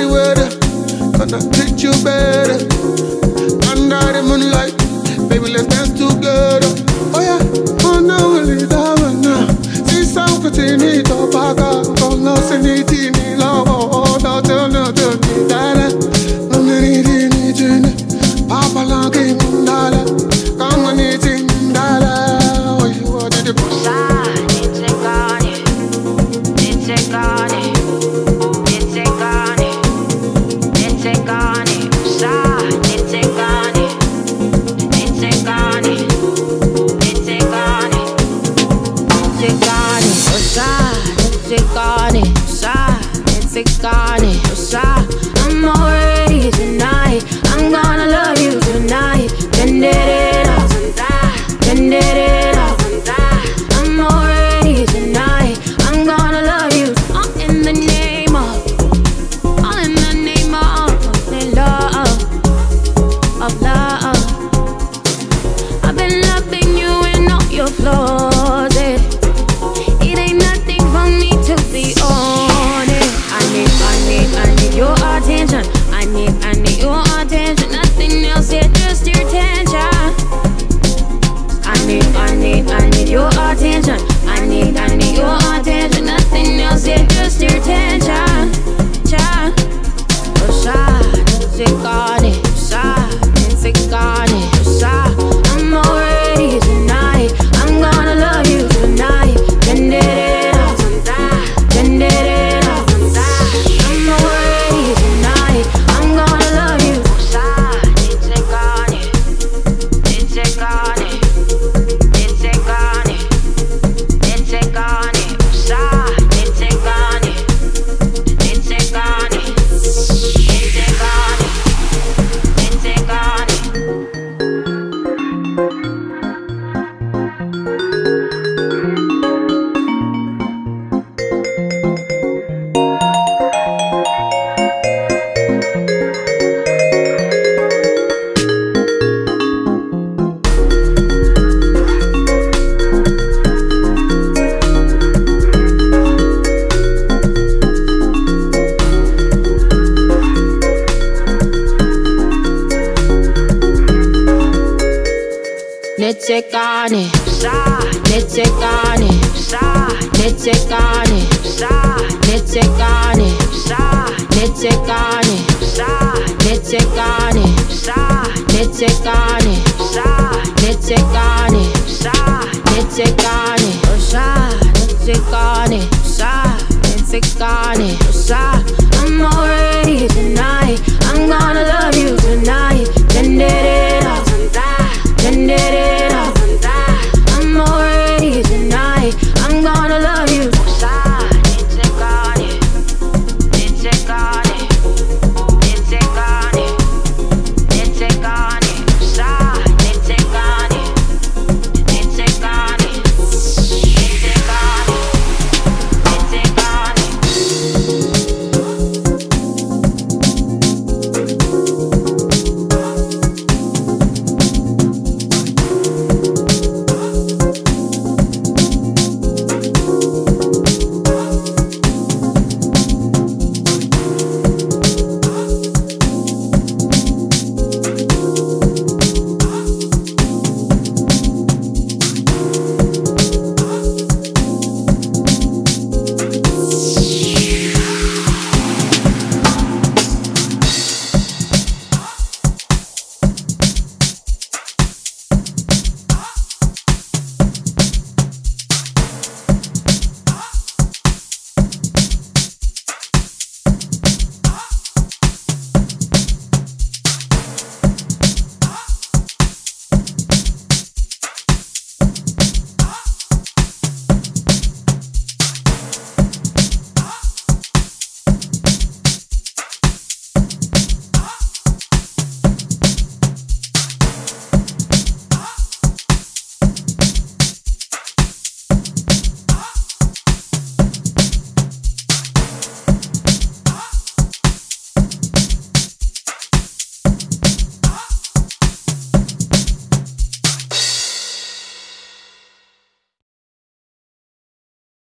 weather, gonna treat you better. Under the moonlight, baby, let's dance together. Oh yeah, oh no, we'll leave that one now. See some continue to back up, come no, see me love, oh, no, dada. No, need Papa long game, dada. Come on, eating, dada. Oh, you are the I'm already tonight. I'm gonna love you tonight. Bend it up, bend it up. I'm already tonight. I'm gonna love you. All in the name of, all in the name of love. I've been loving you and all your flaws. It ain't nothing for me to be on it. I need your attention. I need your attention. Nothing else here, just your attention. I need your attention. I need your attention. Nothing else here, just your attention. I'm already tonight. I'm gonna love you tonight. Bend it up, bend it up. I'm already tonight. I'm gonna love you. Let's